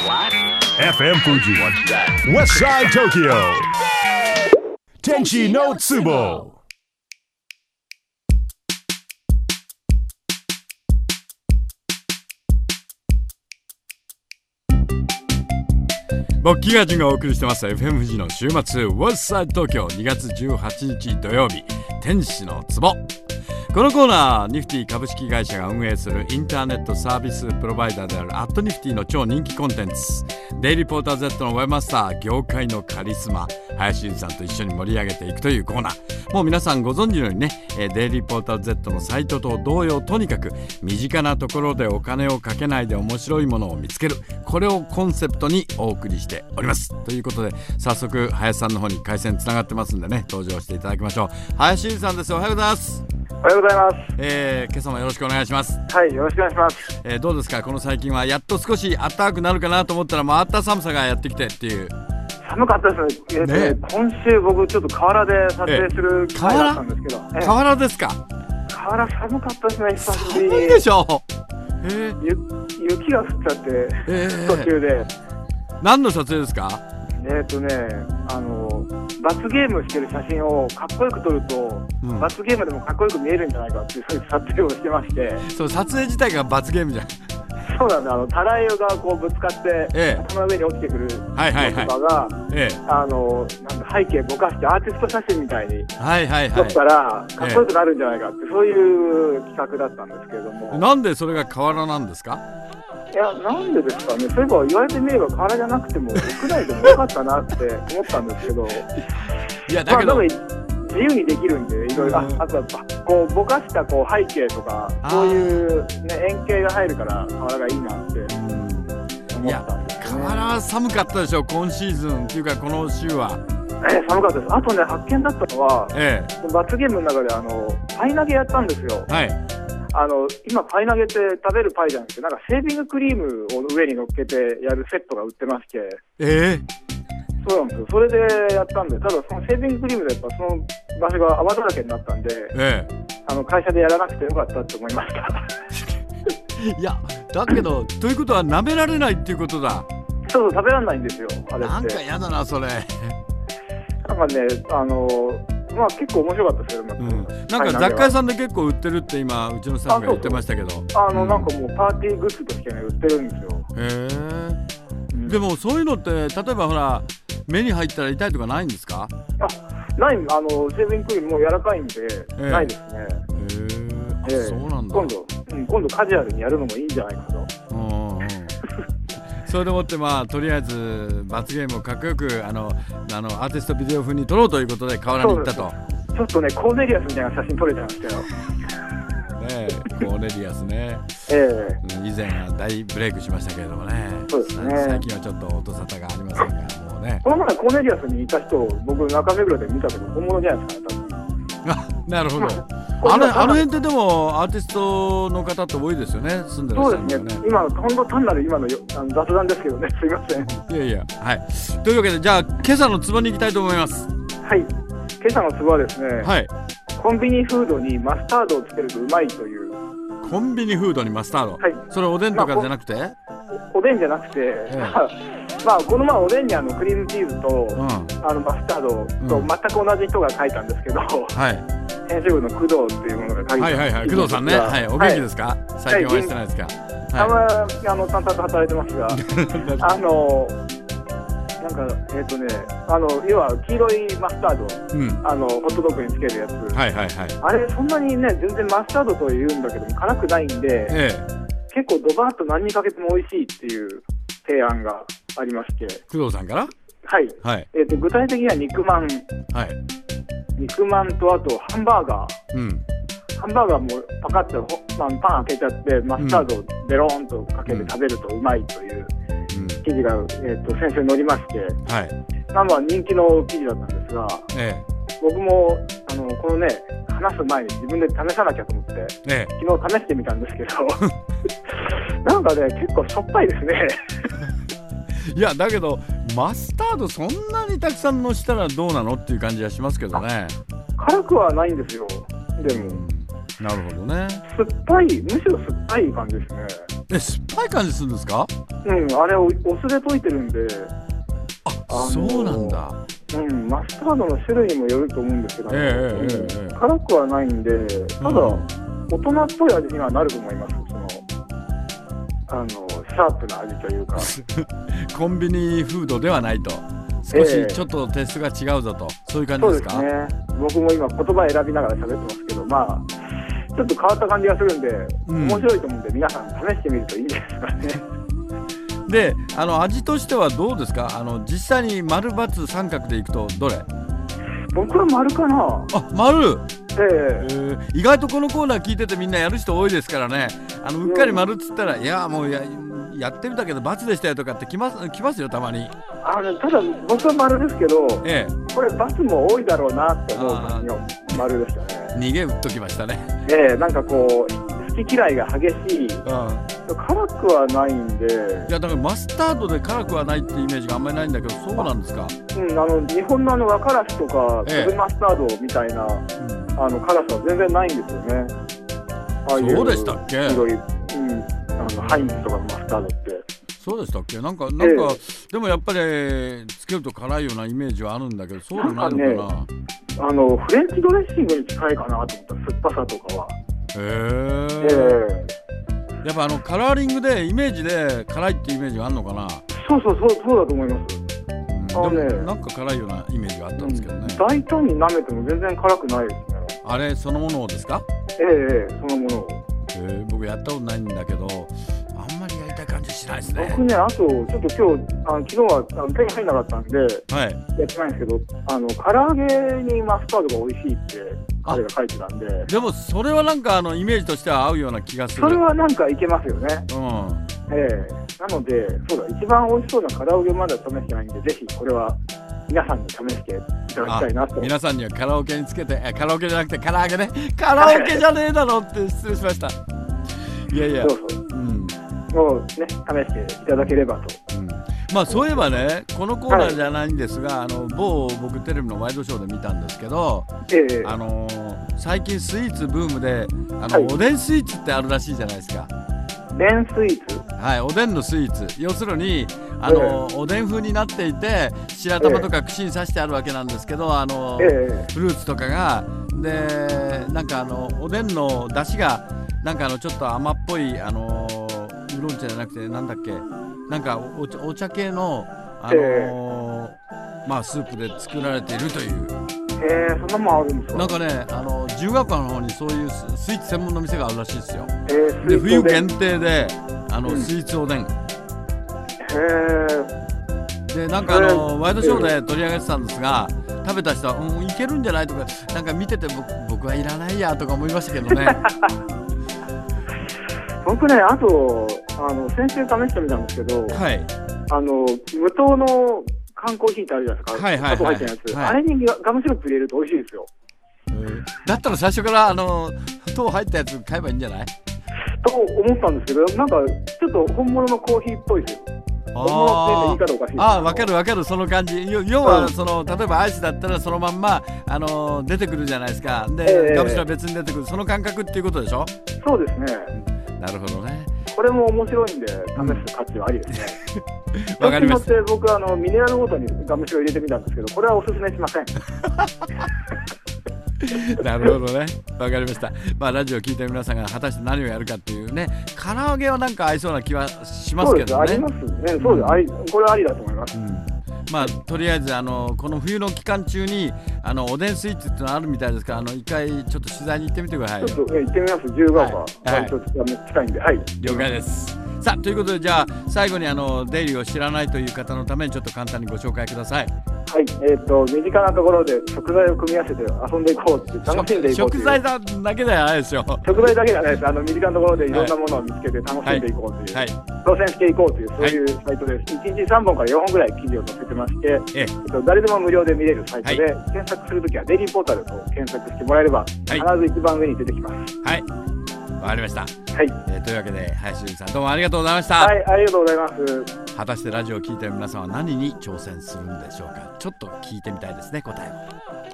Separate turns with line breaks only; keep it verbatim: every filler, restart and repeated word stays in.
エフエム Fuji West Side Tokyo Tenchi no Tsubo。
僕キガジンがお送りしてます エフエム 富士の週末 West Side Tokyo にがつじゅうはちにち土曜日、天使の壺。このコーナー、ニフティ株式会社が運営するインターネットサービスプロバイダーであるアットニフティの超人気コンテンツ、デイリーポーター Z のウェブマスター、業界のカリスマ林裕二さんと一緒に盛り上げていくというコーナー。もう皆さんご存知のようにね、デイリーポーター Z のサイトと同様、とにかく身近なところでお金をかけないで面白いものを見つける、これをコンセプトにお送りしております。ということで早速林さんの方に回線つながってますんでね、登場していただきましょう。林裕二さんです。おはようございます。
おはようございます。
えー、今朝もよろしくお願いします。
はい、よろしくお願いします。
えー、どうですか、この最近はやっと少し暖かくなるかなと思ったら、また寒さがやってきてっていう。
寒かったですね。えー、ね、今週僕ちょっと河原で撮影する機会だったんですけど、えー、
河原ですか。
河原寒かったですね。久しぶりに。
寒いでしょ。えー、
雪が降っちゃって、えー、途中で。
何の撮影ですか。
えーとね、あの罰ゲームしてる写真をかっこよく撮ると、うん、罰ゲームでもかっこよく見えるんじゃないかっていう、そういう撮影をしてまして。
そう、撮影自体が罰ゲームじゃん。
そうなんだ、あのたらいがこうぶつかって、ええ、その上に落ちてくるのとかが、はいはいはい、ええ、あのなんか背景ぼかしてアーティスト写真みたいに撮ったらかっこよくなるんじゃないかって、ええ、そういう企画だったんですけれども。
なんでそれが河原なんですか。
いや、なんでですかね。そういえば言われてみれば河原じゃなくても屋内でもよかったなって思ったんですけど
いやだけど、まあ、
自由にできるんで、いろいろ、あとはこうぼかしたこう背景とかそういう、ね、円形が入るから河原がいいなって思ったんですね。いや、
河原は寒かったでしょ、今シーズンっていうかこの週は。
えー、寒かったです。あとね、発見だったのは、ええ、罰ゲームの中であのパイ投げやったんですよ。はい。あの今パイ投げって食べるパイじゃなくて、なんかシェービングクリームを上に乗っけてやるセットが売ってまして。えーそうなんですよ。それでやったんで、ただそのシェービングクリームでやっぱその場所が泡だらけになったんで、ええ、あの会社でやらなくてよかったって思いました
いや、だけどということは舐められないっていうことだ。
そうそう、食べられないんですよ、あれって。
なんかやだなそれ。
なんかね、あのまあ結構面白かったですよ、うん、
なんか雑貨屋さんで結構売ってるって今うちのスタッフが言ってましたけど、
あの、うん、なんかもうパーティーグッズとしてね売ってるんですよ。へ
え、うん、でもそういうのって例えばほら目に入ったら痛いとかないんですか。
あ、ない、あのシェービングクリームも柔らかいんで、えー、ないですね。へ
え、えー、そうなんだ。
今度、うん、今度カジュアルにやるのもいいんじゃないかと。
それでもって、まあとりあえず罰ゲームをかっこよくあのあのアーティストビデオ風に撮ろうということで河原に行ったと。
ちょっとね、コーネリアスみたいな写真撮れちゃいましたよ。ね
え、コーネリアスね、
え
ー、以前は大ブレイクしましたけれどもね。
そうですね。
最近はちょっと音沙汰がありませんが、もうね。
この前コーネリアスにいた人を僕中目黒で見たけど本物じゃないですかね、多分。
あ、なるほど。あの、あの辺ってでもアーティストの方って多いですよね、住んでらっしゃるんでね。
そうですね。今本当単なる今のあの雑談ですけどね、すいません。
いやいや、はい。というわけでじゃあ今朝のツボに行きたいと思います。
はい。今朝のツボはですね、はい、コンビニフードにマスタードをつけるとうまいという。
コンビニフードにマスタード。はい。それおでんとかじゃなくて？まあ、
お, おでんじゃなくて、ええ、まあこの前おでんにあのクリームチーズと、うん、あのマスタードと全く同じ人が書いたんですけど、うん、はい。編集部の工藤っていうものが書いて、
はいはいはい、工藤さんね、はい、お元気ですか、はい、最近お会いしてないですか。
たま、はい、あの淡々と働いてますがあのなんかえっ、ー、とねあの要は黄色いマスタード、うん、あのホットドッグにつけるやつ、はいはいはい、あれそんなにね全然マスタードと言うんだけども辛くないんで、ええ、結構ドバーッと何にかけても美味しいっていう提案がありまして、
工藤さんから
はい、はい、えーと具体的には肉まん、はい、肉まんとあとハンバーガー、うん、ハンバーガーもパカッとパンパン開けちゃってマスタードをベローンとかけて食べるとうまいという記事が、えーと先週載りまして、はい、まあまあ人気の記事だったんですが、ええ、僕もあのこのね話す前に自分で試さなきゃと思って、ええ、昨日試してみたんですけどなんかね結構しょっぱいですね
いやだけどマスタードそんなにたくさんのしたらどうなのっていう感じはしますけどね。
辛くはないんですよ。でも、
うん、なるほどね。
酸っぱい、むしろ酸っぱい感じですね。
え、酸っぱい感じするんですか？
うん、あれをお酢で溶いてるんで。
あ、あそうなんだ。
うん、マスタードの種類にもよると思うんですけど、ね
えーえーえー、
辛くはないんで、ただ、うん、大人っぽい味にはなると思います。そのあのシャープな味というか
コンビニフードではないと、少しちょっとテイストが違うぞと、えー、そういう感じですか？
そうですね。僕も今言葉選びながら喋ってますけど、まあちょっと変わった感じがするんで、うん、面白いと思うんで皆さん試してみるといいんですかね。
で、あの味としてはどうですか？あの実際に丸×三角でいくとどれ？
僕は丸かな。
あ、丸。
ええ
えー、意外とこのコーナー聞いててみんなやる人多いですからね。あのうっかり丸っつったら、いやもう や, やってみたけど×でしたよとかって来ます、来ますよたまに。
あのただ僕は丸ですけど、ええ、これ×も多いだろうなって思う感じの丸でしたね。
逃げ打っときましたね。
ええ、なんかこう好き嫌いが激しい、辛くはないんで。
いやだからマスタードで辛くはないってイメージがあんまりないんだけど、そうなんですか？
うん、あの日本のあの和からしとか粒、ええ、マスタードみたいな、うん、あの辛さは全然ないんですよね。ああいう
そうでしたっけ？
白い、うん、あのハインズとかのマスタードって。
そうでしたっけ？なんか、なんか、ええ、でもやっぱりつけると辛いようなイメージはあるんだけど、そうでもないのかな。なんかね、
あのフレンチドレッシングに近いかなと思った、酸っぱさとかは。
へー、えー、やっぱあのカラーリングでイメージで辛いっていうイメージがあるのかな。
そうそうそう、そうだと思います。
うん、あのね、でもなんか辛いようなイメージがあったんですけどね、うん、
大胆に舐めても全然辛くないですね。
あれそのものをですか？
ええええ、そのものを。
えー、僕やったことないんだけど、あんまりやりたい感じしないですね。
僕ね、あとちょっと今日あの昨日はあの手に入らなかったんで、はい、やってないんですけど、あの唐揚げにマスタードが美味しいって彼が書いてたんで。
でもそれはなんかあのイメージとしては合うような気がする。
それはなんかいけますよね。うん、ええ、なのでそうだ、一番美味しそうな唐揚げまだ試してないんで、ぜひこれは皆さんに試していただきたいなと。
皆さんにはカラオケにつけて、えカラオケじゃなくて唐揚げね。カラオケじゃねえだろって失礼しました。いやいや、
そうそう、うん、もうね、試していただければと。うん、
まあそういえばね、このコーナーじゃないんですが、はい、あの某僕テレビのワイドショーで見たんですけど、ええ、あのー、最近スイーツブームであの、はい、おでんスイーツってあるらしいじゃないですか。
でんスイーツ、
はい、おでんのスイーツ、要するにあの、ええ、おでん風になっていて白玉とか串に刺してあるわけなんですけど、あの、ええ、フルーツとかがで、なんかあのおでんの出汁がなんかあのちょっと甘っぽい、あのウーロン茶じゃなくてなんだっけ、なんか お, お茶系の、あのーまあ、スープで作られているという。
えー、そんなもんあるんですか？
なんかね、あの自由学科の方にそういうスイーツ専門の店があるらしいですよ。
えー、
で冬限定であの、うん、スイーツおでん。へ
ー。
でなんかあのワイドショーで取り上げてたんですが、食べた人は、うん、いけるんじゃないとか、なんか見てて 僕, 僕はいらないやとか思いましたけどね。
僕ね、あとあの先週試してみたんですけど、はい、あの無糖の缶コーヒーってあるじゃないですか、はいはいはい、砂糖入ってるやつ、はい、あれにガムシロップ入れると美味しいですよ。
だったら最初からあの糖入ったやつ買えばいいんじゃない
と思ったんですけど、なんかちょっと本物のコーヒーっぽいですよ。本物って言い方おかしいです。
ああ、分かる分かる、その感じ。要はその、例えばアイスだったらそのまんま、あのー、出てくるじゃないですか。で、えー、ガムシロは別に出てくる、その感覚っていうことでしょ。
そうですね、
うん、なるほどね。こ
れも面白いんで試す価値はありですね。
わかりました。
僕はあのミネラルごとにガムシロ入れてみたんですけど、これはおすすめしません。
なるほどね、わかりました。まあラジオ聞いてる皆さんが果たして何をやるかっていうね、唐揚げはなんか合いそうな気はしますけどね。
そうです、ありますね。そうです、あり、これはありだと思います。うん、
まあとりあえずあのこの冬の期間中にあのおでんスイーツっていうのあるみたいですから、あの一回ちょっと取材に行ってみてください。
ちょっと、ね、行ってみます。自由が丘、はい、ちょっと近いんで、はい。
了解です。さあということで、じゃあ最後にあのデイリーを知らないという方のためにちょっと簡単にご紹介ください。
はい、えー、と身近なところで食材を組み合わせて遊んでいこうって、楽しんでいこうっていう。
食材だけではないですよ。
食材だけじゃないです。あの身近なところでいろんなものを見つけて楽しんでいこうという、はいはい、挑戦していこうという、そういうサイトです。はい、いちにちさんぼんからよんほんぐらい記事を載せてまして、えええっと、誰でも無料で見れるサイトで、はい、検索するときはデイリーポータルと検索してもらえれば、はい、必ず一番上に出てきます。
はい、わかりました。はい、えー、というわけで林由さん、どうもありがとうございました。
はい、ありがとうございます。
果たしてラジオを聞いている皆さんは何に挑戦するんでしょうか。ちょっと聞いてみたいですね、答えを。